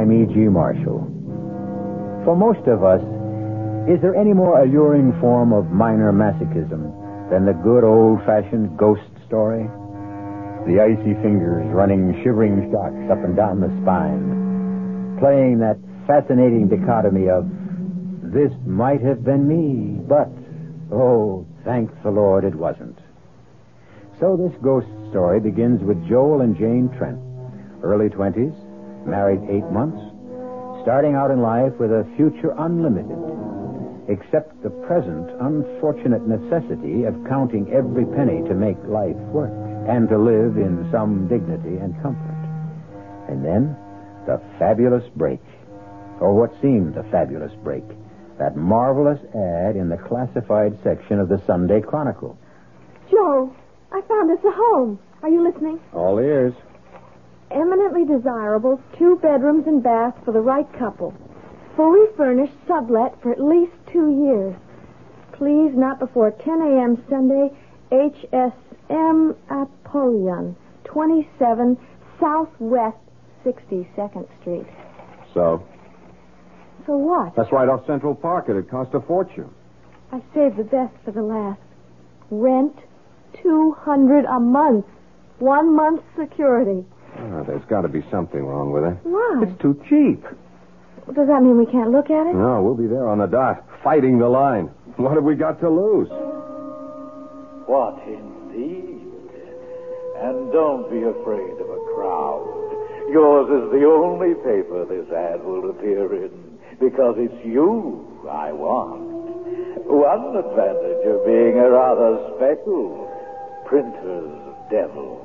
I'm E.G. Marshall. For most of us, is there any more alluring form of minor masochism than the good old-fashioned ghost story? The icy fingers running shivering shocks up and down the spine, playing that fascinating dichotomy of, this might have been me, but, oh, thank the Lord it wasn't. So this ghost story begins with Joel and Jane Trent, early 20s, married 8 months, starting out in life with a future unlimited, except the present unfortunate necessity of counting every penny to make life work and to live in some dignity and comfort. And then, the fabulous break, or what seemed a fabulous break, that marvelous ad in the classified section of the Sunday Chronicle. Joe, I found us a home. Are you listening? All ears. Eminently desirable, 2 bedrooms and bath for the right couple. Fully furnished, sublet for at least 2 years. Please, not before 10 a.m. Sunday, HSM Apollyon, 27 Southwest 62nd Street. So? So what? That's right off Central Park. It'd cost a fortune. I saved the best for the last. Rent, $200 a month. 1 month's security. There's got to be something wrong with it. Why? It's too cheap. Does that mean we can't look at it? No, we'll be there on the dot, fighting the line. What have we got to lose? What indeed? And don't be afraid of a crowd. Yours is the only paper this ad will appear in, because it's you I want. One advantage of being a rather special printer's devil.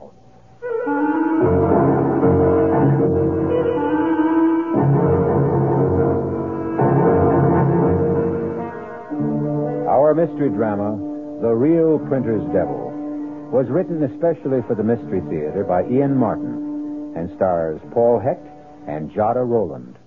Our mystery drama, The Real Printer's Devil, was written especially for the Mystery Theater by Ian Martin and stars Paul Hecht and Jada Rowland.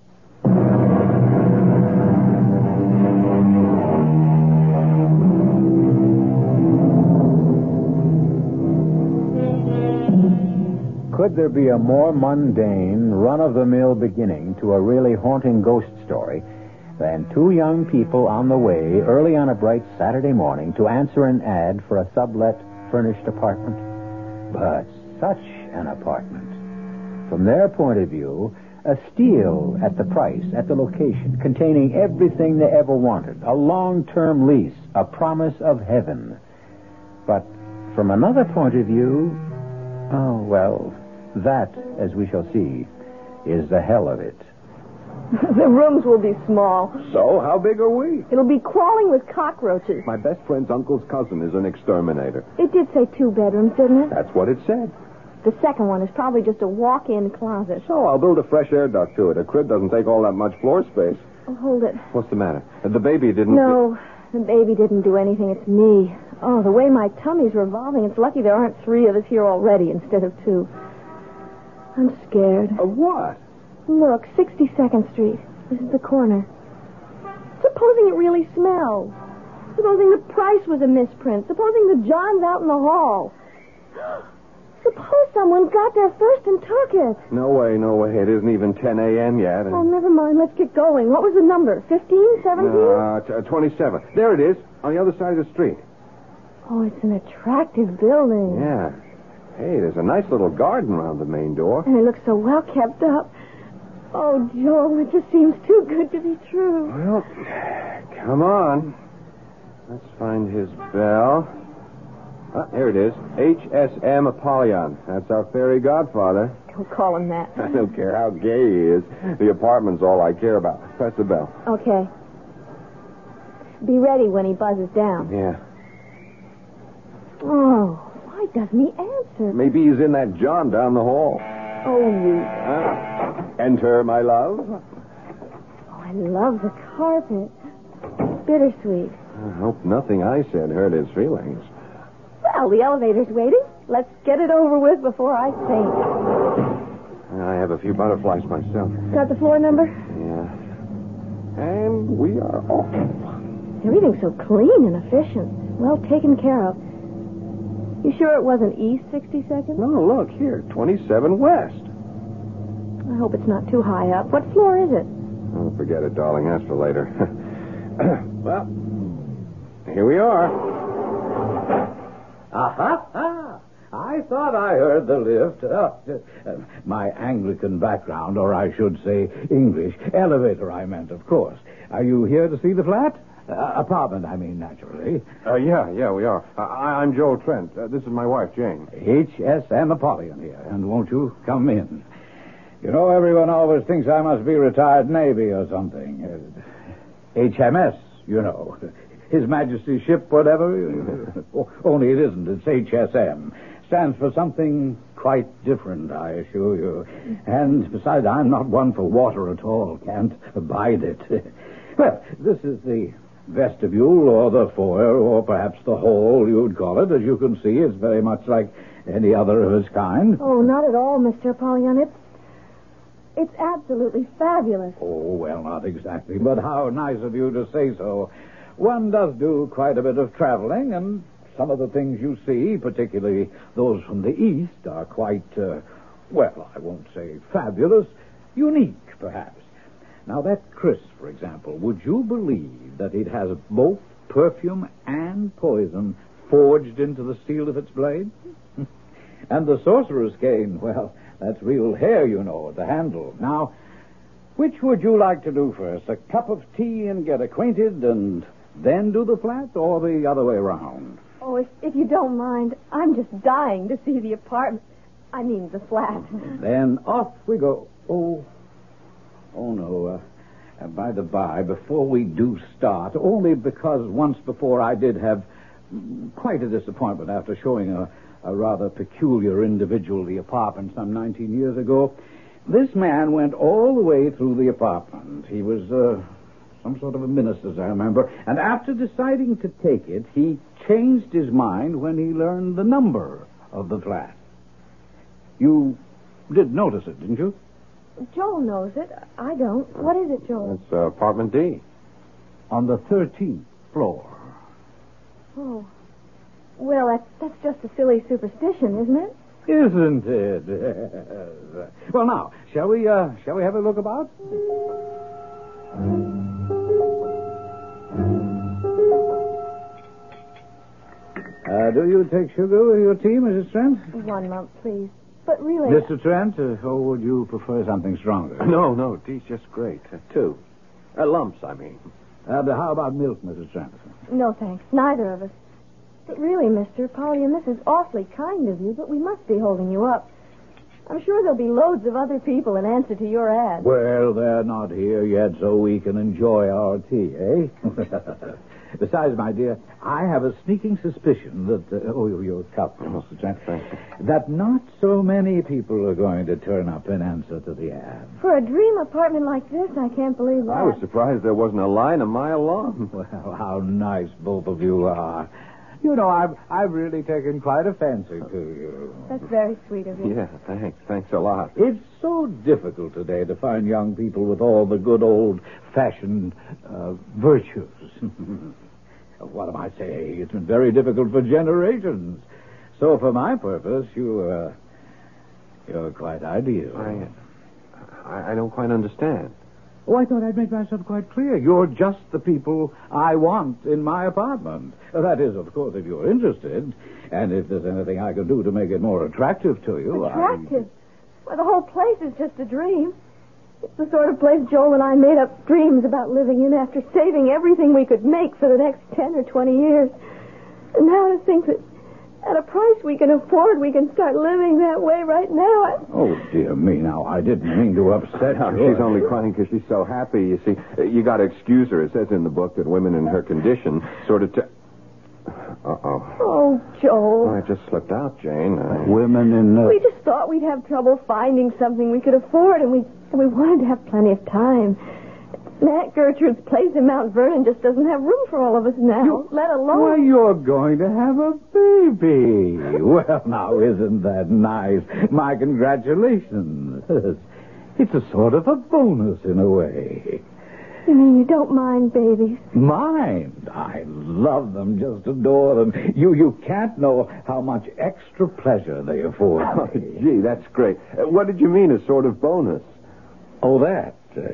Could there be a more mundane, run-of-the-mill beginning to a really haunting ghost story than 2 young people on the way early on a bright Saturday morning to answer an ad for a sublet furnished apartment? But such an apartment. From their point of view, a steal at the price, at the location, containing everything they ever wanted, a long-term lease, a promise of heaven. But from another point of view, oh, well, that, as we shall see, is the hell of it. The rooms will be small. So, how big are we? It'll be crawling with cockroaches. My best friend's uncle's cousin is an exterminator. It did say 2 bedrooms, didn't it? That's what it said. The second one is probably just a walk-in closet. So, I'll build a fresh air duct to it. A crib doesn't take all that much floor space. Oh, hold it. What's the matter? The baby didn't... No, the baby didn't do anything. It's me. Oh, the way my tummy's revolving, it's lucky there aren't 3 of us here already instead of 2. I'm scared. Of what? Look, 62nd Street. This is the corner. Supposing it really smells. Supposing the price was a misprint. Supposing the John's out in the hall. Suppose someone got there first and took it. No way, no way. It isn't even 10 a.m. yet. Oh, never mind. Let's get going. What was the number? 15? 17? 27. There it is, on the other side of the street. Oh, it's an attractive building. Yeah. Hey, there's a nice little garden around the main door. And it looks so well kept up. Oh, Joel, it just seems too good to be true. Well, come on. Let's find his bell. Ah, here it is. HSM Apollyon. That's our fairy godfather. Don't call him that. I don't care how gay he is. The apartment's all I care about. Press the bell. Okay. Be ready when he buzzes down. Yeah. Oh, why doesn't he answer? Maybe he's in that John down the hall. Oh, you... Enter, my love. Oh, I love the carpet. Bittersweet. I hope nothing I said hurt his feelings. Well, the elevator's waiting. Let's get it over with before I faint. I have a few butterflies myself. Got the floor number? Yeah. And we are off. Everything's so clean and efficient. Well taken care of. You sure it wasn't East 62nd? No, look, here, 27 West. I hope it's not too high up. What floor is it? Oh, forget it, darling. That's for later. Well, here we are. Aha! I thought I heard the lift. My Anglican background, or I should say English. Elevator, I meant, of course. Are you here to see the flat? Apartment, I mean, naturally. Yeah, we are. I'm Joel Trent. This is my wife, Jane. H.S.M. Apollyon here. And won't you come in? You know, everyone always thinks I must be retired Navy or something. HMS, you know. His Majesty's ship, whatever. Only it isn't. It's HSM. Stands for something quite different, I assure you. And besides, I'm not one for water at all. Can't abide it. Well, this is the vestibule or the foyer or perhaps the hall, you'd call it. As you can see, it's very much like any other of its kind. Oh, not at all, Mr. Apollyon. It's absolutely fabulous. Oh, well, not exactly, but how nice of you to say so. One does do quite a bit of traveling, and some of the things you see, particularly those from the East, are quite, well, I won't say fabulous, unique, perhaps. Now, that Chris, for example, would you believe that it has both perfume and poison forged into the steel of its blade? And the sorcerer's cane, well, that's real hair, you know, at the handle. Now, which would you like to do first? A cup of tea and get acquainted and then do the flat, or the other way around? Oh, if you don't mind, I'm just dying to see the apartment. I mean, the flat. Then off we go. Oh, no. By the by, before we do start, only because once before I did have quite a disappointment after showing a rather peculiar individual the apartment some 19 years ago. This man went all the way through the apartment. He was some sort of a minister, as I remember. And after deciding to take it, he changed his mind when he learned the number of the flat. You did notice it, didn't you? Joel knows it. I don't. What is it, Joel? It's apartment D. On the 13th floor. Oh. Well, that's just a silly superstition, isn't it? Isn't it? Well, now, shall we have a look about? Do you take sugar with your tea, Mrs. Trent? 1 month, please. But really... Mr. Trent, or would you prefer something stronger? No, tea's just great. 2. Lumps, I mean. How about milk, Mrs. Trent? No, thanks. Neither of us. But really, Mr. Apollyon, this is awfully kind of you, but we must be holding you up. I'm sure there'll be loads of other people in answer to your ad. Well, they're not here yet, so we can enjoy our tea, eh? Besides, my dear, I have a sneaking suspicion that... your cup, Mr. Trent. That not so many people are going to turn up in answer to the ad. For a dream apartment like this, I can't believe that. I was surprised there wasn't a line a mile long. Well, how nice both of you are. You know, I've really taken quite a fancy to you. That's very sweet of you. Yeah, thanks. Thanks a lot. It's so difficult today to find young people with all the good old-fashioned virtues. What am I saying? It's been very difficult for generations. So for my purpose, you're quite ideal. I don't quite understand. Oh, I thought I'd made myself quite clear. You're just the people I want in my apartment. That is, of course, if you're interested. And if there's anything I can do to make it more attractive to you. Attractive? Well, the whole place is just a dream. It's the sort of place Joel and I made up dreams about living in after saving everything we could make for the next 10 or 20 years. And now to think that at a price we can afford, we can start living that way right now. Oh, dear me, now, I didn't mean to upset you. She's only crying because she's so happy. You see, you got to excuse her. It says in the book that women in her condition sort of... Uh-oh. Oh, Joel. Oh, I just slipped out, Jane. Women in... We just thought we'd have trouble finding something we could afford, and we wanted to have plenty of time. Aunt Gertrude's place in Mount Vernon just doesn't have room for all of us now, let alone... Why, you're going to have a baby. Well, now, isn't that nice? My congratulations. It's a sort of a bonus in a way. You mean you don't mind babies? Mind? I love them, just adore them. You can't know how much extra pleasure they afford. Oh, gee, that's great. What did you mean, a sort of bonus? Oh, that.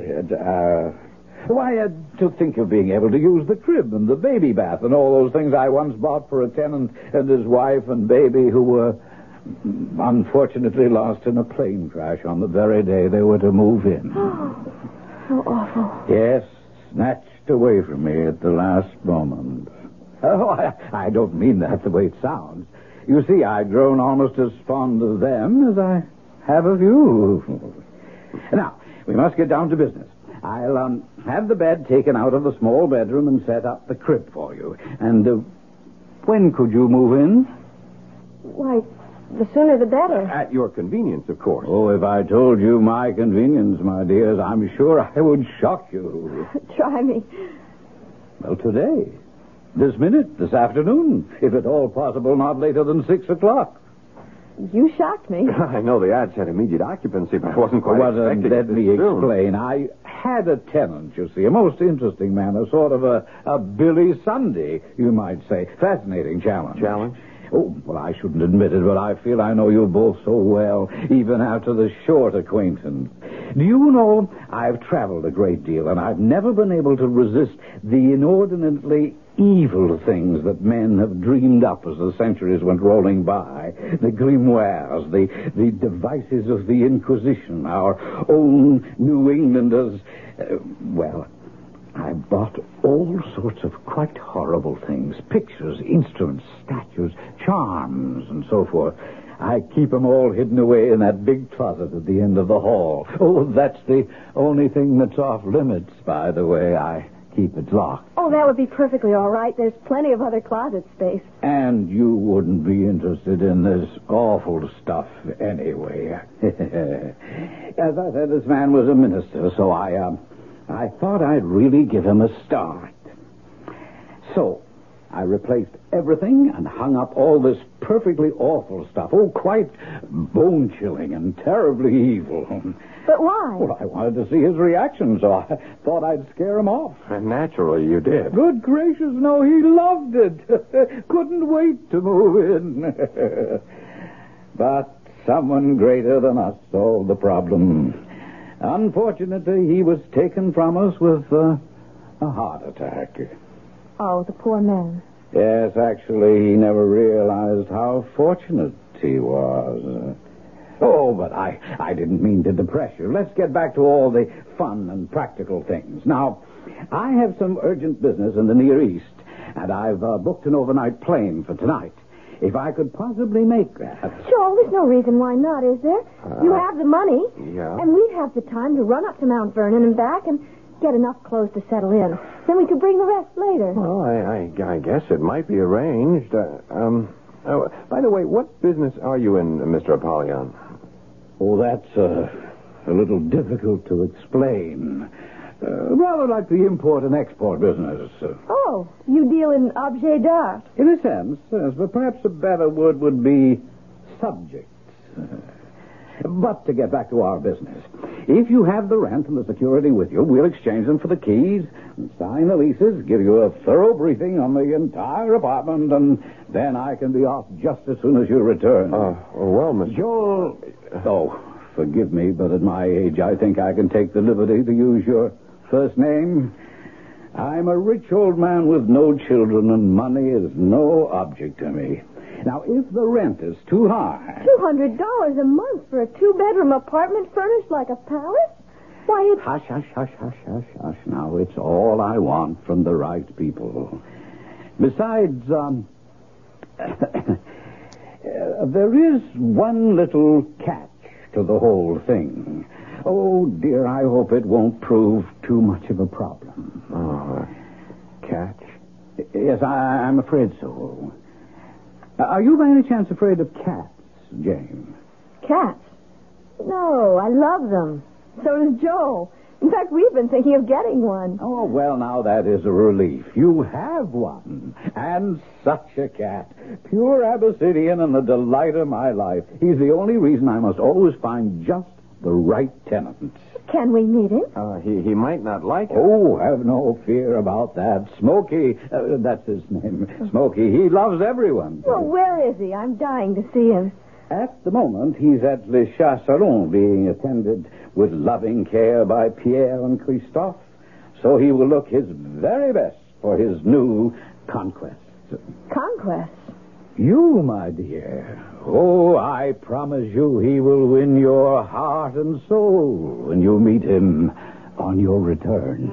Why, to think of being able to use the crib and the baby bath and all those things I once bought for a tenant and his wife and baby who were unfortunately lost in a plane crash on the very day they were to move in. Oh, how awful. Yes, snatched away from me at the last moment. Oh, I don't mean that the way it sounds. You see, I've grown almost as fond of them as I have of you. Now, we must get down to business. I'll have the bed taken out of the small bedroom and set up the crib for you. And when could you move in? Why, the sooner the better. At your convenience, of course. Oh, if I told you my convenience, my dears, I'm sure I would shock you. Try me. Well, today. This minute, this afternoon. If at all possible, not later than 6 o'clock. You shocked me. I know the ad said immediate occupancy, but I wasn't quite expecting let it me this soon. explain. I had a tenant, you see, a most interesting man, a sort of a Billy Sunday, you might say. Fascinating challenge. Challenge? Oh, well, I shouldn't admit it, but I feel I know you both so well, even after the short acquaintance. Do you know, I've traveled a great deal, and I've never been able to resist the inordinately evil things that men have dreamed up as the centuries went rolling by. The grimoires, the devices of the Inquisition, our own New Englanders. Well, I bought all sorts of quite horrible things. Pictures, instruments, statues, charms, and so forth. I keep them all hidden away in that big closet at the end of the hall. Oh, that's the only thing that's off limits, by the way. I keep it locked. Oh, that would be perfectly all right. There's plenty of other closet space. And you wouldn't be interested in this awful stuff anyway. As I said, this man was a minister, so I thought I'd really give him a start. So, I replaced everything and hung up all this perfectly awful stuff. Oh, quite bone-chilling and terribly evil. But why? Well, I wanted to see his reaction, so I thought I'd scare him off. And naturally, you did. Good gracious, no, he loved it. Couldn't wait to move in. But someone greater than us solved the problem. Unfortunately, he was taken from us with a heart attack. Oh, the poor man. Yes, actually, he never realized how fortunate he was. Oh, but I didn't mean to depress you. Let's get back to all the fun and practical things. Now, I have some urgent business in the Near East, and I've booked an overnight plane for tonight. If I could possibly make that. Joel, there's no reason why not, is there? You have the money. Yeah. And we'd have the time to run up to Mount Vernon and back and get enough clothes to settle in. Then we could bring the rest later. Well, I guess it might be arranged. By the way, what business are you in, Mr. Apollyon? Oh, that's a little difficult to explain. Rather like the import and export business. Oh, you deal in objet d'art. In a sense, yes, but perhaps a better word would be subjects. But to get back to our business, if you have the rent and the security with you, we'll exchange them for the keys and sign the leases, give you a thorough briefing on the entire apartment, and then I can be off just as soon as you return. Well, Mr. Joel... Oh, forgive me, but at my age, I think I can take the liberty to use your first name. I'm a rich old man with no children, and money is no object to me. Now, if the rent is too high... $200 a month for a two-bedroom apartment furnished like a palace? Why, it's... Hush, hush, hush, hush, hush, hush. Now, it's all I want from the right people. Besides, there is one little catch to the whole thing. Oh, dear, I hope it won't prove too much of a problem. Oh, catch? Yes, I'm afraid so. Are you by any chance afraid of cats, James? Cats? No, I love them. So does Joel. In fact, we've been thinking of getting one. Oh, well, now that is a relief. You have one. And such a cat. Pure Abyssinian and the delight of my life. He's the only reason I must always find just the right tenant. Can we meet him? He might not like it. Oh, have no fear about that. Smokey, that's his name. Smokey, he loves everyone. Well, where is he? I'm dying to see him. At the moment, he's at Le Chasseron, being attended with loving care by Pierre and Christophe, so he will look his very best for his new conquest. Conquest? You, my dear. Oh, I promise you he will win your heart and soul when you meet him on your return.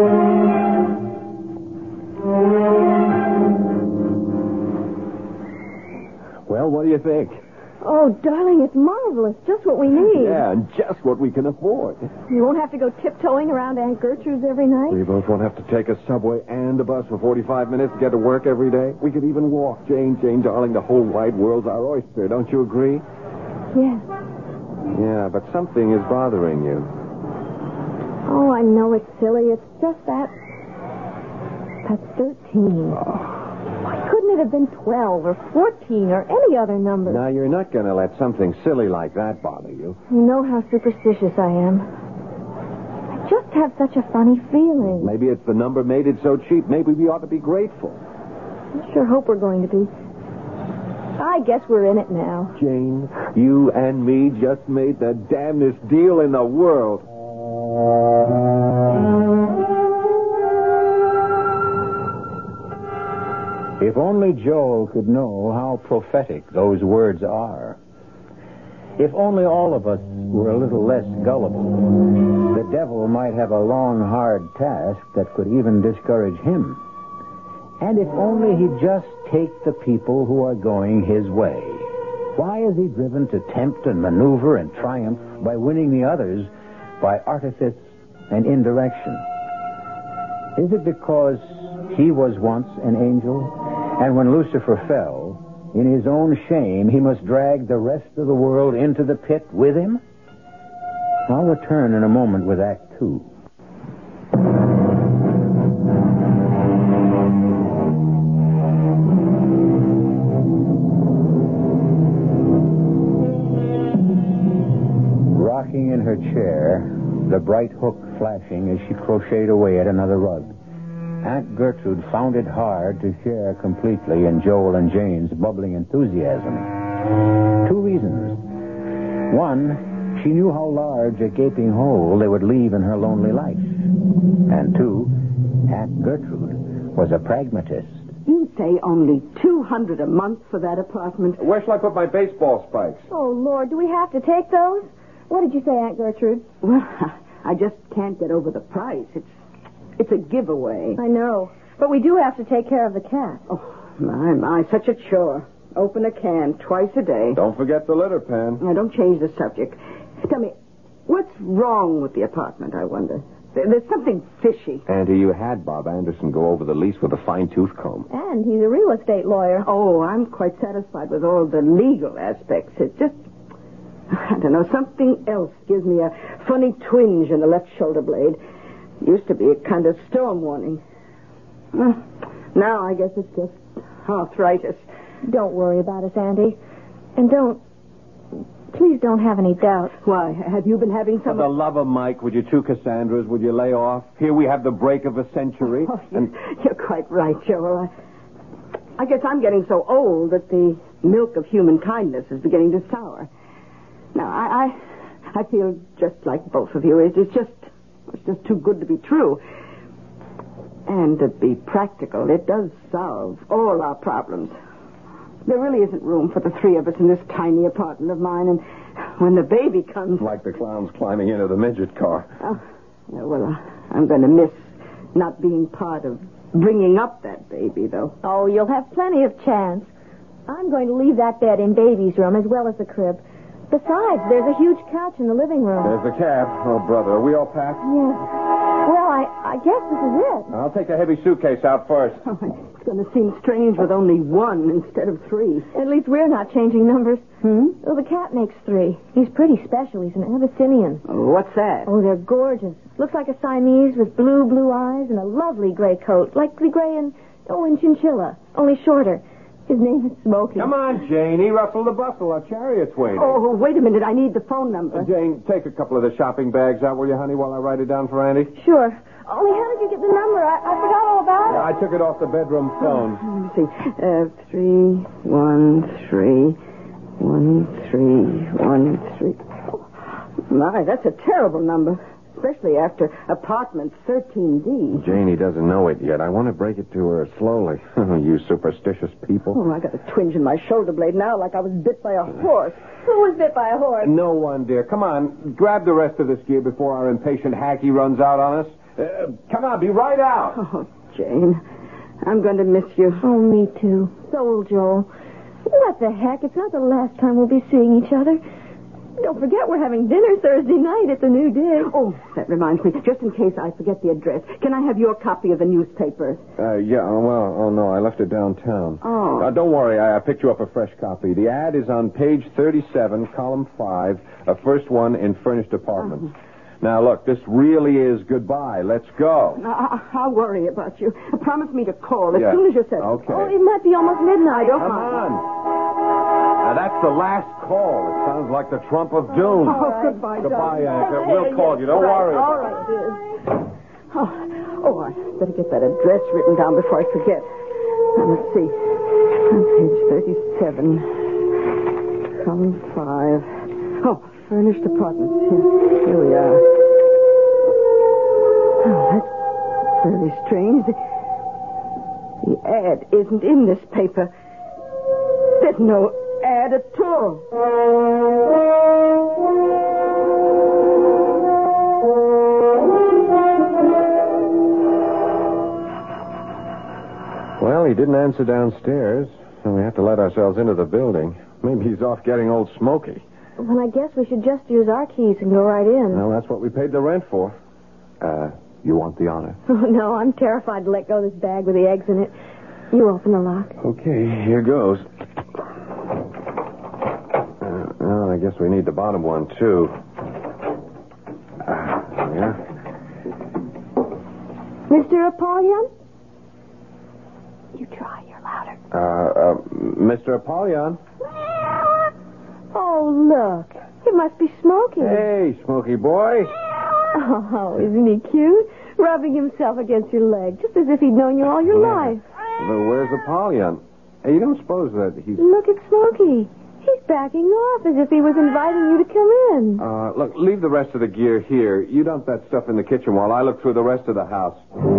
Well, what do you think? Oh, darling, it's marvelous. Just what we need. Yeah, and just what we can afford. You won't have to go tiptoeing around Aunt Gertrude's every night. We both won't have to take a subway and a bus for 45 minutes to get to work every day. We could even walk. Jane, darling, the whole wide world's our oyster. Don't you agree? Yes. Yeah, but something is bothering you. Oh, I know it's silly. It's just that... That's 13. Why couldn't it have been 12 or 14 or any other number? Now, you're not going to let something silly like that bother you. You know how superstitious I am. I just have such a funny feeling. Maybe it's the number made it so cheap. Maybe we ought to be grateful. I sure hope we're going to be. I guess we're in it now. Jane, you and me just made the damnedest deal in the world. If only Joel could know how prophetic those words are. If only all of us were a little less gullible, the devil might have a long, hard task that could even discourage him. And if only he'd just take the people who are going his way. Why is he driven to tempt and maneuver and triumph by winning the others by artifice and indirection? Is it because he was once an angel, and when Lucifer fell, in his own shame, he must drag the rest of the world into the pit with him? I'll return in a moment with Act 2. Rocking in her chair, the bright hook flashing as she crocheted away at another rug, Aunt Gertrude found it hard to share completely in Joel and Jane's bubbling enthusiasm. 2 reasons. One, she knew how large a gaping hole they would leave in her lonely life. And 2, Aunt Gertrude was a pragmatist. You say only $200 a month for that apartment. Where shall I put my baseball spikes? Oh, Lord, do we have to take those? What did you say, Aunt Gertrude? Well, I just can't get over the price. It's a giveaway. I know. But we do have to take care of the cat. Oh, my, such a chore. Open a can twice a day. Don't forget the litter pan. Now, don't change the subject. Tell me, what's wrong with the apartment, I wonder? There's something fishy. Auntie, you had Bob Anderson go over the lease with a fine-tooth comb. And he's a real estate lawyer. Oh, I'm quite satisfied with all the legal aspects. It's just, I don't know, something else gives me a funny twinge in the left shoulder blade. Used to be a kind of storm warning. Now I guess it's just arthritis. Don't worry about us, Auntie. And please don't have any doubts. Why, have you been having some... For the love of Mike, would you two Cassandras, would you lay off? Here we have the break of a century. Oh, you're quite right, Joel. I guess I'm getting so old that the milk of human kindness is beginning to sour. Now, I feel just like both of you. It's just too good to be true. And to be practical, it does solve all our problems. There really isn't room for the 3 of us in this tiny apartment of mine, and when the baby comes... Like the clowns climbing into the midget car. Oh, yeah, well, I'm going to miss not being part of bringing up that baby, though. Oh, you'll have plenty of chance. I'm going to leave that bed in Baby's room as well as the crib. Besides, there's a huge couch in the living room. There's the cab. Oh, brother, are we all packed? Yes. Well, I guess this is it. I'll take the heavy suitcase out first. Oh, it's going to seem strange with only 1 instead of 3. At least we're not changing numbers. Well, the cat makes 3. He's pretty special. He's an Abyssinian. Oh, what's that? Oh, they're gorgeous. Looks like a Siamese with blue eyes and a lovely gray coat, like the gray in Chinchilla, only shorter. His name is Smokey. Come on, Jane. He ruffled the bustle. Our chariot's waiting. Oh, wait a minute. I need the phone number. Jane, take a couple of the shopping bags out, will you, honey, while I write it down for Andy? Sure. Only how did you get the number? I forgot all about it. I took it off the bedroom phone. Let me see. 313. 1313. Oh, my, that's a terrible number. Especially after apartment 13D. Janie doesn't know it yet. I want to break it to her slowly. You superstitious people. Oh, I got a twinge in my shoulder blade now like I was bit by a horse. Who was bit by a horse? No one, dear. Come on. Grab the rest of this gear before our impatient hacky runs out on us. Come on, be right out. Oh, Jane, I'm going to miss you. Oh, me too. So will Joel. What the heck? It's not the last time we'll be seeing each other. Don't forget we're having dinner Thursday night at the New Dig. Oh, that reminds me. Just in case I forget the address, can I have your copy of the newspaper? Yeah, oh no, I left it downtown. Oh. Don't worry, I picked you up a fresh copy. The ad is on page 37, column 5, first one in furnished apartments. Now, look, this really is goodbye. Let's go. I'll worry about you. Promise me to call as soon as you're settled. Okay. Oh, it might be almost midnight. Come on. Now, that's the last call. It sounds like the trump of doom. Oh, goodbye, Goodbye, darling. Anchor. We'll call you. Don't worry. All right, dear. Oh, I better get that address written down before I forget. Now, let's see. On page 37, column 5. Oh, furnished apartments. Here we are. Oh, that's very strange. The ad isn't in this paper. There's no ad at all. Well, he didn't answer downstairs, so we have to let ourselves into the building. Maybe he's off getting old Smoky. Well, I guess we should just use our keys and go right in. Well, that's what we paid the rent for. You want the honor? Oh, no, I'm terrified to let go of this bag with the eggs in it. You open the lock. Okay, here goes. Well, I guess we need the bottom one, too. Yeah. Mr. Apollyon? You try, you're louder. Mr. Apollyon? Oh, look. It must be Smokey. Hey, Smoky boy. Oh, isn't he cute? Rubbing himself against your leg, just as if he'd known you all your life. But where's Apollyon? Hey, you don't suppose that he's... Look at Smokey. He's backing off as if he was inviting you to come in. Look, leave the rest of the gear here. You dump that stuff in the kitchen while I look through the rest of the house.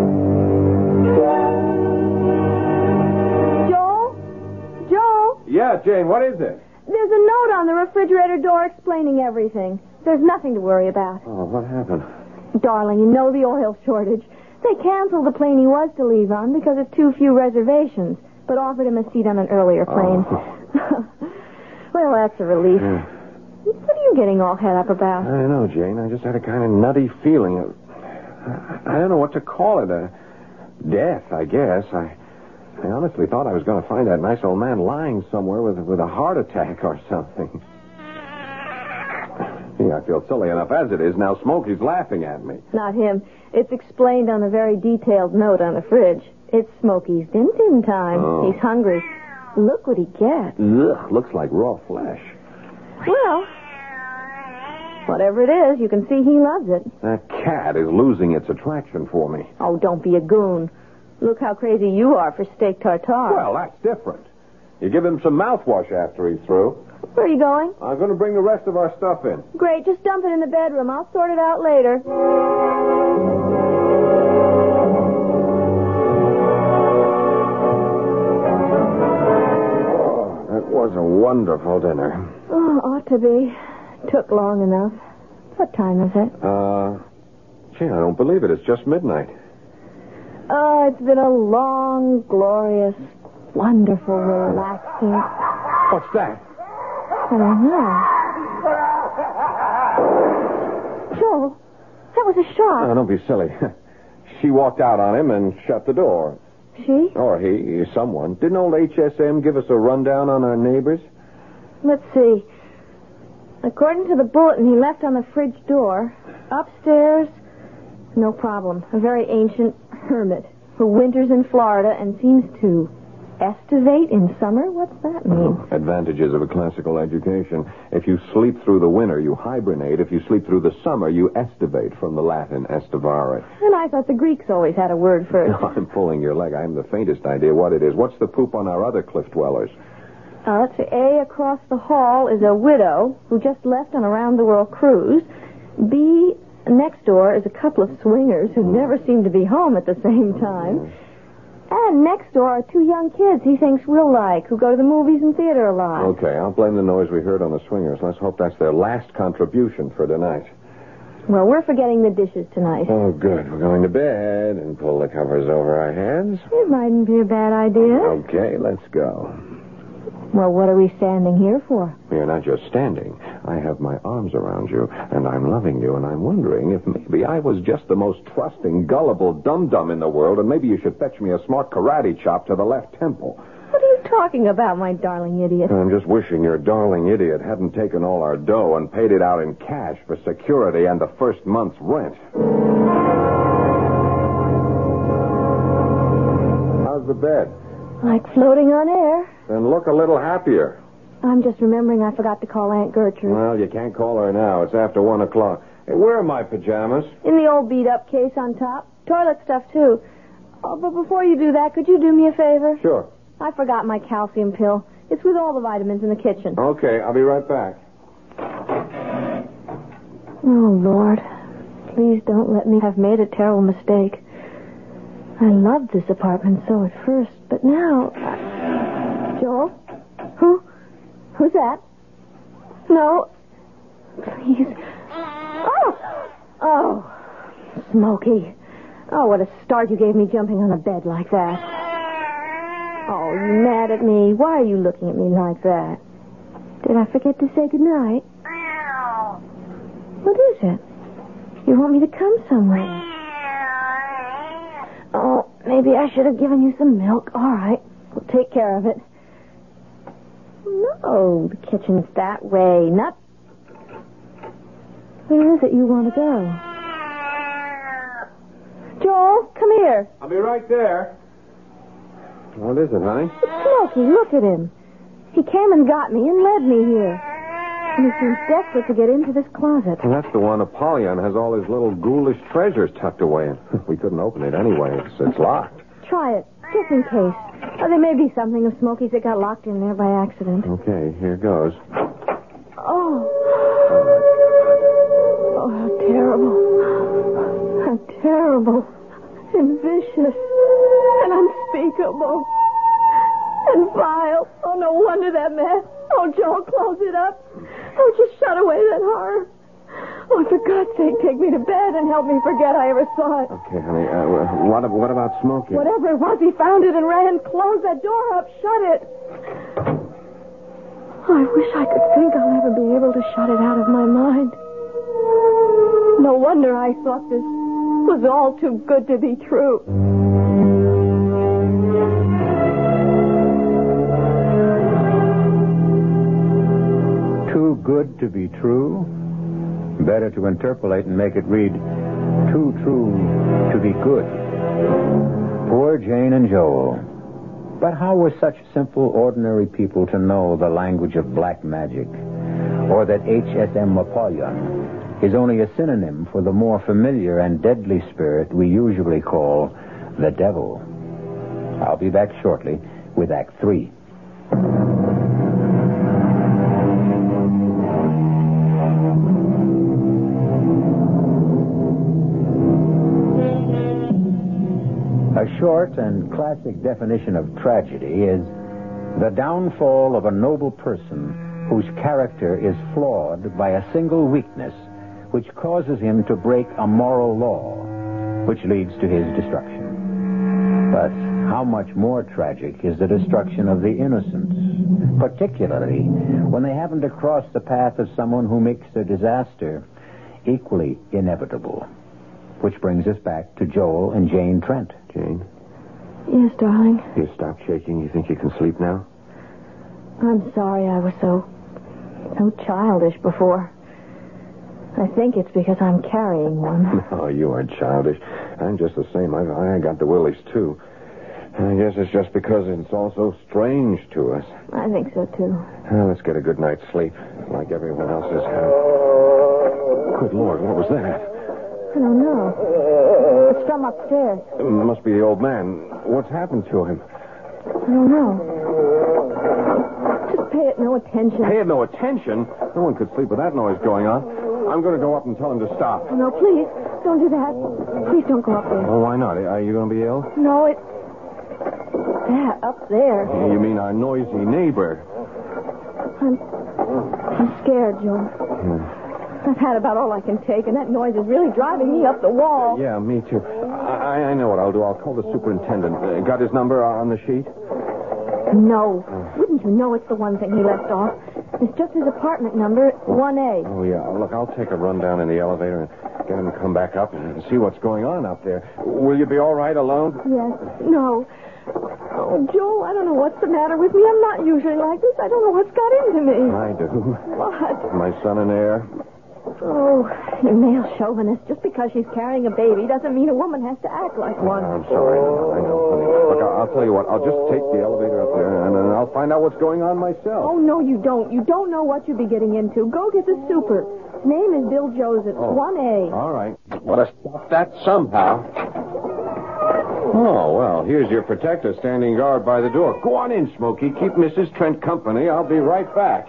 Joel? Yeah, Jane, what is it? There's a note on the refrigerator door explaining everything. There's nothing to worry about. Oh, what happened? Darling, you know the oil shortage. They canceled the plane he was to leave on because of too few reservations, but offered him a seat on an earlier plane. Oh. Well, that's a relief. Yeah. What are you getting all head up about? I don't know, Jane. I just had a kind of nutty feeling. I don't know what to call it. Death, I guess. I honestly thought I was going to find that nice old man lying somewhere with a heart attack or something. Yeah, I feel silly enough as it is. Now Smokey's laughing at me. Not him. It's explained on the very detailed note on the fridge. It's Smokey's din time. Oh. He's hungry. Look what he gets. Ugh, looks like raw flesh. Well, whatever it is, you can see he loves it. That cat is losing its attraction for me. Oh, don't be a goon. Look how crazy you are for steak tartare. Well, that's different. You give him some mouthwash after he's through. Where are you going? I'm going to bring the rest of our stuff in. Great, just dump it in the bedroom. I'll sort it out later. Oh, that was a wonderful dinner. Oh, ought to be. Took long enough. What time is it? Gee, I don't believe it. It's just midnight. Oh, it's been a long, glorious, wonderful, relaxing... What's that? I don't know. Joel, that was a shot. Oh, don't be silly. She walked out on him and shut the door. She? Or he, someone. Didn't old HSM give us a rundown on our neighbors? Let's see. According to the bulletin he left on the fridge door, upstairs, no problem. A very ancient hermit who winters in Florida and seems to estivate in summer? What's that mean? Advantages of a classical education. If you sleep through the winter, you hibernate. If you sleep through the summer, you estivate, from the Latin estivare. And I thought the Greeks always had a word for it. No, I'm pulling your leg. I haven't the faintest idea what it is. What's the poop on our other cliff dwellers? Let's see. A, across the hall is a widow who just left on a round-the-world cruise. B, next door is a couple of swingers who never seem to be home at the same time. And next door are two young kids he thinks we'll like, who go to the movies and theater a lot. Okay, I'll blame the noise we heard on the swingers. Let's hope that's their last contribution for tonight. Well, we're forgetting the dishes tonight. Oh, good. We're going to bed and pull the covers over our heads. It mightn't be a bad idea. Okay, let's go. Well, what are we standing here for? You're not just standing. I have my arms around you, and I'm loving you, and I'm wondering if maybe I was just the most trusting, gullible dum-dum in the world, and maybe you should fetch me a smart karate chop to the left temple. What are you talking about, my darling idiot? I'm just wishing your darling idiot hadn't taken all our dough and paid it out in cash for security and the first month's rent. How's the bed? Like floating on air. Then look a little happier. I'm just remembering I forgot to call Aunt Gertrude. Well, you can't call her now. It's after 1 o'clock. Hey, where are my pajamas? In the old beat-up case on top. Toilet stuff, too. Oh, but before you do that, could you do me a favor? Sure. I forgot my calcium pill. It's with all the vitamins in the kitchen. Okay, I'll be right back. Oh, Lord. Please don't let me have made a terrible mistake. I loved this apartment so at first, but now... Joel? Who's that? No. Please. Oh, Smokey. Oh, what a start you gave me jumping on a bed like that. Oh, you mad at me? Why are you looking at me like that? Did I forget to say goodnight? What is it? You want me to come somewhere? Oh, maybe I should have given you some milk. All right. We'll take care of it. No, the kitchen's that way. Not... Where is it you want to go? Joel, come here. I'll be right there. What is it, honey? It's Smokey. Look at him. He came and got me and led me here. And he seems desperate to get into this closet. Well, that's the one Apollyon has all his little ghoulish treasures tucked away in. We couldn't open it anyway. It's locked. Try it, just in case. There may be something of Smokey's that got locked in there by accident. Okay, here goes. Oh. Oh, how terrible. How terrible. And vicious. And unspeakable. And vile. Oh, no wonder that mess. Oh, Joel, close it up. Oh, just shut away that horror. Oh, for God's sake, take me to bed and help me forget I ever saw it. Okay, honey. What about Smokey? Whatever it was, he found it and ran. Close that door up. Shut it. Oh, I wish I could think I'll ever be able to shut it out of my mind. No wonder I thought this was all too good to be true. Too good to be true? Better to interpolate and make it read, too true to be good. Poor Jane and Joel. But how were such simple, ordinary people to know the language of black magic? Or that HSM Apollyon is only a synonym for the more familiar and deadly spirit we usually call the devil? I'll be back shortly with Act 3. A short and classic definition of tragedy is the downfall of a noble person whose character is flawed by a single weakness which causes him to break a moral law, which leads to his destruction. But how much more tragic is the destruction of the innocents, particularly when they happen to cross the path of someone who makes their disaster equally inevitable. Which brings us back to Joel and Jane Trent. Jane? Yes, darling. You stopped shaking. You think you can sleep now? I'm sorry I was so childish before. I think it's because I'm carrying one. No, you aren't childish. I'm just the same. I got the willies, too. I guess it's just because it's all so strange to us. I think so, too. Well, let's get a good night's sleep, like everyone else has had. Good Lord, what was that? I don't know. It's from upstairs. It must be the old man. What's happened to him? I don't know. pay it no attention. Pay it no attention? No one could sleep with that noise going on. I'm going to go up and tell him to stop. Oh, no, please. Don't do that. Please don't go up there. Oh, why not? Are you going to be ill? No, it's... that up there. You mean our noisy neighbor? I'm scared, Joe. I've had about all I can take, and that noise is really driving me up the wall. Yeah, me too. I know what I'll do. I'll call the superintendent. Got his number on the sheet? No. Wouldn't you know it's the one thing he left off? It's just his apartment number, 1A. Oh, yeah. Look, I'll take a run down in the elevator and get him to come back up and see what's going on up there. Will you be all right alone? Yes. No. Oh, Joel, I don't know what's the matter with me. I'm not usually like this. I don't know what's got into me. I do. What? My son and heir. Oh, you male chauvinist. Just because she's carrying a baby doesn't mean a woman has to act like one. I'm sorry. I know, honey. Look, I'll tell you what. I'll just take the elevator up there, and then I'll find out what's going on myself. Oh, no, you don't. You don't know what you'll be getting into. Go get the super. His name is Bill Joseph, 1A. All right. Well, stop that somehow. Oh, well, here's your protector standing guard by the door. Go on in, Smokey. Keep Mrs. Trent company. I'll be right back.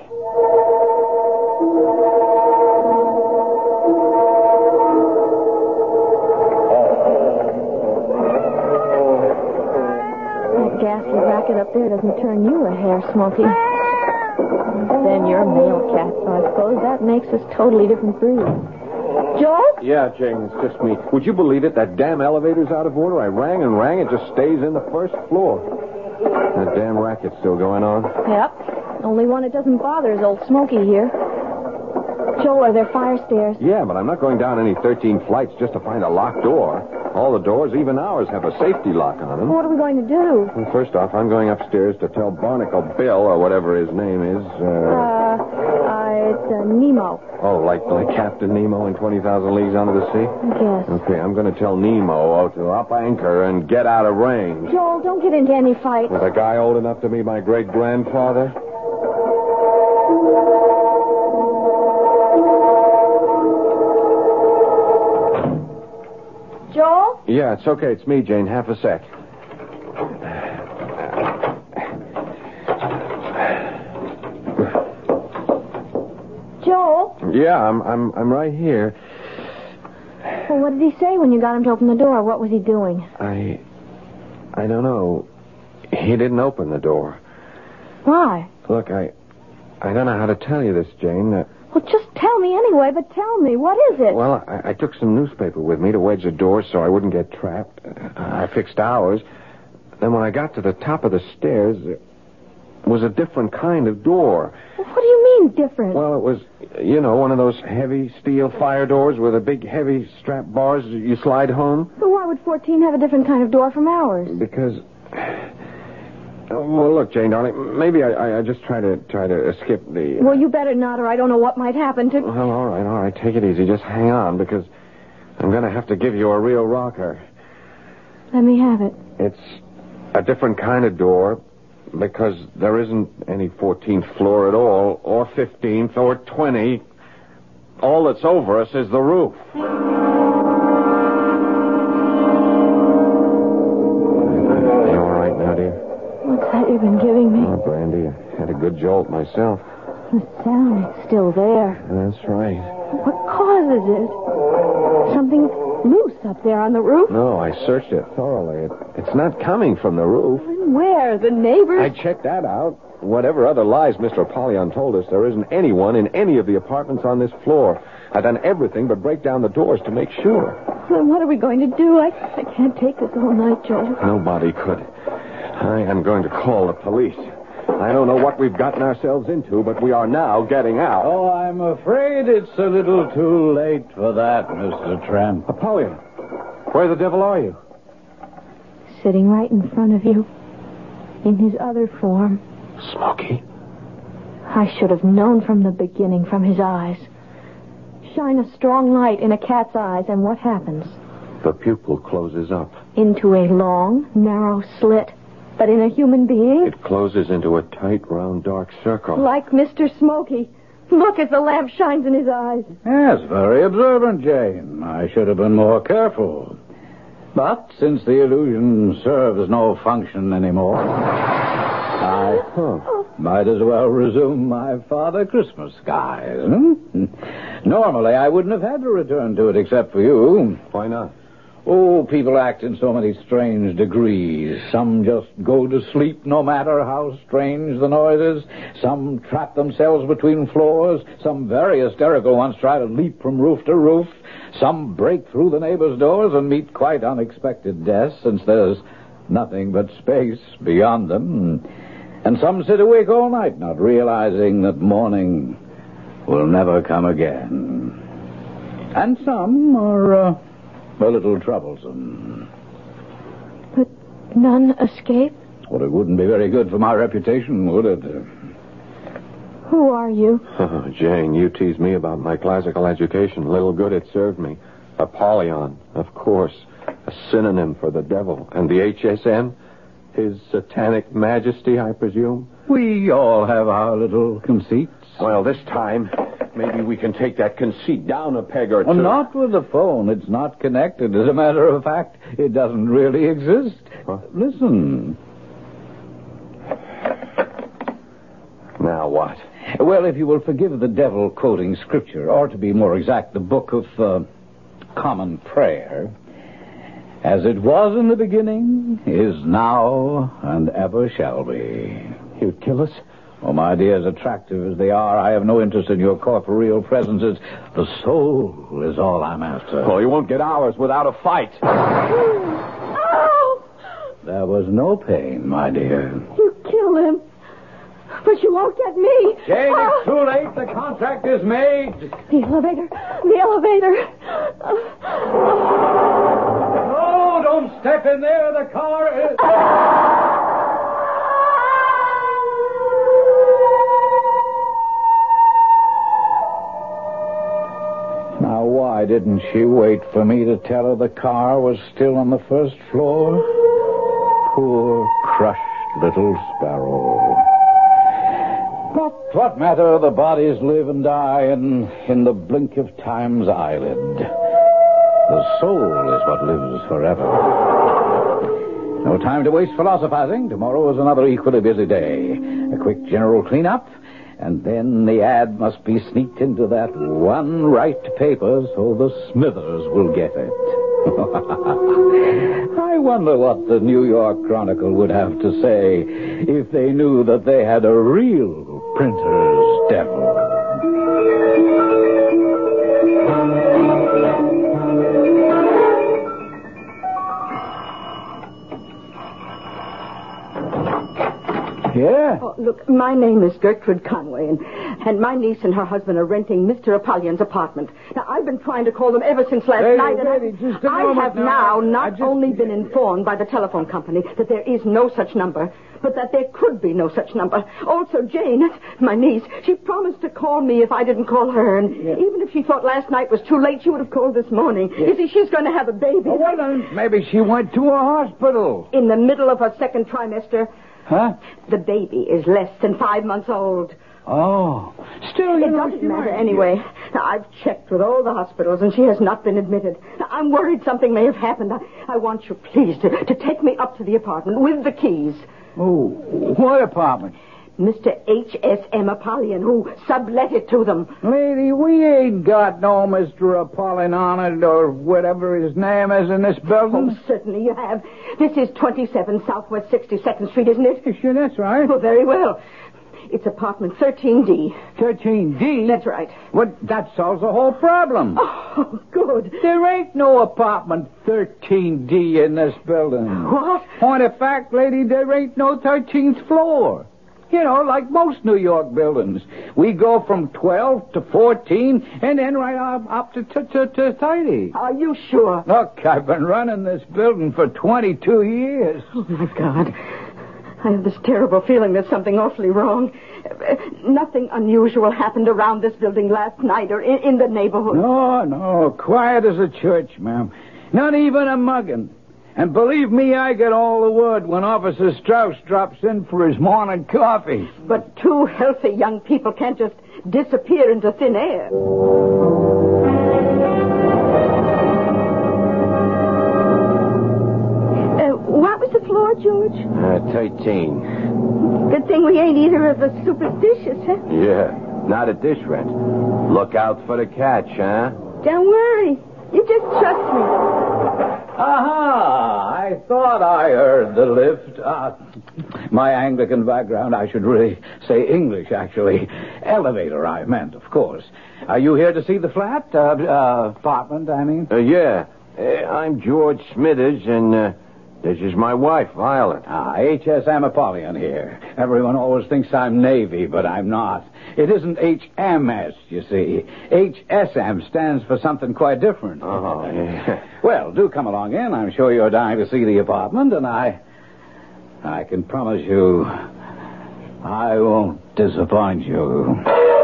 That ghastly racket up there doesn't turn you a hair, Smokey. Then you're a male cat, so I suppose that makes us totally different breeds. Joel? Yeah, Jane, it's just me. Would you believe it? That damn elevator's out of order. I rang and rang. It just stays in the first floor. That damn racket's still going on. Yep. Only one it doesn't bother is old Smokey here. Joel, are there fire stairs? Yeah, but I'm not going down any 13 flights just to find a locked door. All the doors, even ours, have a safety lock on them. What are we going to do? Well, first off, I'm going upstairs to tell Barnacle Bill, or whatever his name is. It's Nemo. Oh, like Captain Nemo in 20,000 Leagues Under the Sea? Yes. Okay, I'm going to tell Nemo to up anchor and get out of range. Joel, don't get into any fight. With a guy old enough to be my great-grandfather? Joel? Yeah, it's okay. It's me, Jane. Half a sec. Joel? Yeah, I'm right here. Well, what did he say when you got him to open the door? What was he doing? I don't know. He didn't open the door. Why? Look, I don't know how to tell you this, Jane. Well, just tell me anyway, but tell me. What is it? Well, I took some newspaper with me to wedge the door so I wouldn't get trapped. I fixed ours. Then when I got to the top of the stairs, it was a different kind of door. Well, what do you mean, different? Well, it was, one of those heavy steel fire doors with the big, heavy strap bars you slide home. So why would 14 have a different kind of door from ours? Because... Well, look, Jane, darling, maybe I just try to skip the... Well, you better not, or I don't know what might happen to... Well, all right. Take it easy. Just hang on, because I'm going to have to give you a real rocker. Let me have it. It's a different kind of door, because there isn't any 14th floor at all, or 15th, or 20. All that's over us is the roof. What's that you've been giving me? Oh, Brandy, I had a good jolt myself. The sound is still there. That's right. What causes it? Something loose up there on the roof? No, I searched it thoroughly. It's not coming from the roof. Where? The neighbors? I checked that out. Whatever other lies Mr. Apollyon told us, there isn't anyone in any of the apartments on this floor. I've done everything but break down the doors to make sure. Then what are we going to do? I can't take this all night, Joel. Nobody could. I am going to call the police. I don't know what we've gotten ourselves into, but we are now getting out. Oh, I'm afraid it's a little too late for that, Mr. Trent. Apollyon, where the devil are you? Sitting right in front of you. In his other form. Smokey? I should have known from the beginning, from his eyes. Shine a strong light in a cat's eyes, and what happens? The pupil closes up. Into a long, narrow slit. But in a human being? It closes into a tight, round, dark circle. Like Mr. Smokey. Look as the lamp shines in his eyes. Yes, very observant, Jane. I should have been more careful. But since the illusion serves no function anymore, Huh. Might as well resume my Father Christmas skies. Normally, I wouldn't have had to return to it except for you. Why not? Oh, people act in so many strange degrees. Some just go to sleep no matter how strange the noise is. Some trap themselves between floors. Some very hysterical ones try to leap from roof to roof. Some break through the neighbors' doors and meet quite unexpected deaths, since there's nothing but space beyond them. And some sit awake all night, not realizing that morning will never come again. And some are a little troublesome. But none escape? Well, it wouldn't be very good for my reputation, would it? Who are you? Oh, Jane, you tease me about my classical education. Little good it served me. Apollyon, of course. A synonym for the devil. And the HSN? His satanic majesty, I presume? We all have our little conceits. Well, this time, maybe we can take that conceit down a peg or two. Well, not with the phone. It's not connected. As a matter of fact, it doesn't really exist. Huh? Listen. Now what? Well, if you will forgive the devil quoting scripture, or to be more exact, the book of common prayer, as it was in the beginning, is now, and ever shall be. You'd kill us? Oh, my dear, as attractive as they are, I have no interest in your corporeal presences. The soul is all I'm after. Oh, you won't get ours without a fight. Oh! There was no pain, my dear. You killed him. But you won't get me. Jane, it's too late. The contract is made. The elevator. The elevator. No, don't step in there. The car is... Now, why didn't she wait for me to tell her the car was still on the first floor? Poor, crushed little sparrow. But what matter? The bodies live and die in the blink of time's eyelid. The soul is what lives forever. No time to waste philosophizing. Tomorrow is another equally busy day. A quick general cleanup, and then the ad must be sneaked into that one right paper so the Smithers will get it. I wonder what the New York Chronicle would have to say if they knew that they had a real printer's devil. Yeah? Oh, look, my name is Gertrude Conway, and my niece and her husband are renting Mr. Apollyon's apartment. Now, I've been trying to call them ever since last night, and I have now not only been informed by the telephone company that there is no such number, but that there could be no such number. Also, Jane, my niece, she promised to call me if I didn't call her, and even if she thought last night was too late, she would have called this morning. You see, she's going to have a baby. Oh, well, then maybe she went to a hospital. In the middle of her second trimester. Huh? The baby is less than 5 months old. Oh. Still, it doesn't matter anyway. Now, I've checked with all the hospitals, and she has not been admitted. Now, I'm worried something may have happened. I want you, please, to take me up to the apartment with the keys. Oh, what apartment? Mr. H.S.M. Apollyon, who sublet it to them. Lady, we ain't got no Mr. Apollyon on it, or whatever his name is in this building. Oh, certainly you have. This is 27 Southwest 62nd Street, isn't it? Sure, that's right. Oh, very well. It's apartment 13D. 13D? That's right. Well, that solves the whole problem. Oh, good. There ain't no apartment 13D in this building. What? Point of fact, lady, there ain't no 13th floor. You know, like most New York buildings. We go from 12 to 14 and then right up to 30. Are you sure? Look, I've been running this building for 22 years. Oh, my God. I have this terrible feeling there's something awfully wrong. Nothing unusual happened around this building last night or in the neighborhood. No. Quiet as a church, ma'am. Not even a mugging. And believe me, I get all the word when Officer Strauss drops in for his morning coffee. But two healthy young people can't just disappear into thin air. What was the floor, George? 13. Good Good thing we ain't either of us superstitious, huh? Yeah, not at this rent. Look out for the catch, huh? Don't worry. You just trust me. Aha! I thought I heard the lift. My Anglican background, I should really say English, actually. Elevator, I meant, of course. Are you here to see the flat? Apartment, I mean? Yeah. I'm George Smithers, and this is my wife, Violet. HSM Apollyon here. Everyone always thinks I'm Navy, but I'm not. It isn't HMS, you see. HSM stands for something quite different. Oh, yeah. Well, do come along in. I'm sure you're dying to see the apartment, and I can promise you I won't disappoint you.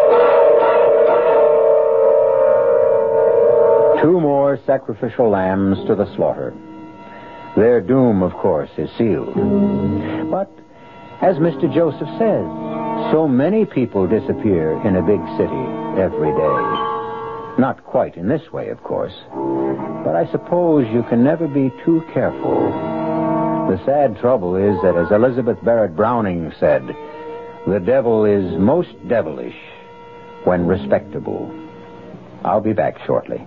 2 more sacrificial lambs to the slaughter. Their doom, of course, is sealed. But, as Mr. Joseph says, so many people disappear in a big city every day. Not quite in this way, of course. But I suppose you can never be too careful. The sad trouble is that, as Elizabeth Barrett Browning said, the devil is most devilish when respectable. I'll be back shortly.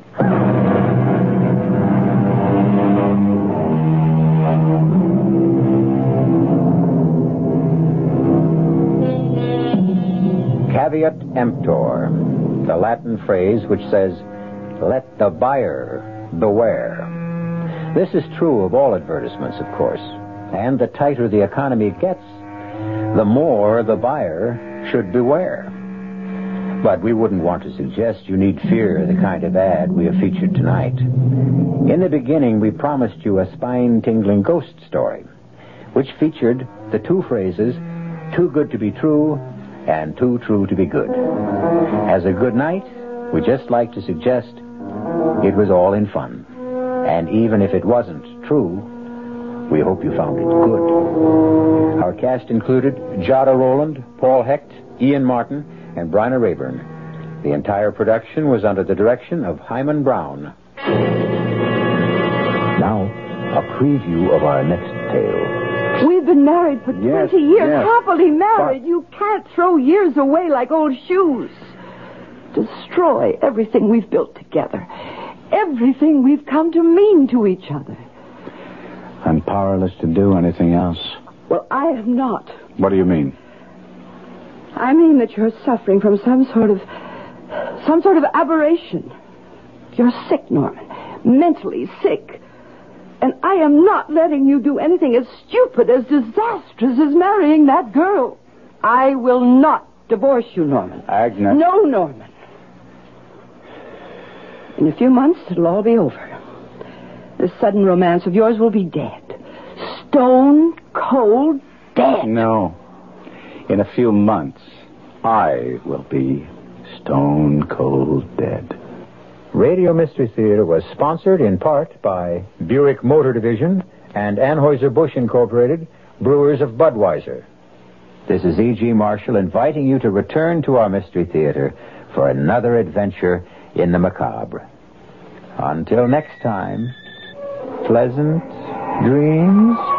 Caveat emptor, the Latin phrase which says, let the buyer beware. This is true of all advertisements, of course. And the tighter the economy gets, the more the buyer should beware. But we wouldn't want to suggest you need fear the kind of ad we have featured tonight. In the beginning, we promised you a spine-tingling ghost story, which featured the 2 phrases, too good to be true and too true to be good. As a good night, we just like to suggest it was all in fun. And even if it wasn't true, we hope you found it good. Our cast included Jada Rowland, Paul Hecht, Ian Martin, and Bryna Rayburn. The entire production was under the direction of Hyman Brown. Now, a preview of our next tale. We've been married for 20 years, happily married. But you can't throw years away like old shoes. Destroy everything we've built together. Everything we've come to mean to each other. I'm powerless to do anything else. Well, I am not. What do you mean? I mean that you're suffering from some sort of aberration. You're sick, Norman. Mentally sick. And I am not letting you do anything as stupid, as disastrous as marrying that girl. I will not divorce you, Norman. Agnes. No, Norman. In a few months, it'll all be over. This sudden romance of yours will be dead. Stone cold dead. No. In a few months, I will be stone cold dead. Radio Mystery Theater was sponsored in part by Buick Motor Division and Anheuser-Busch Incorporated, brewers of Budweiser. This is E.G. Marshall inviting you to return to our Mystery Theater for another adventure in the macabre. Until next time, pleasant dreams.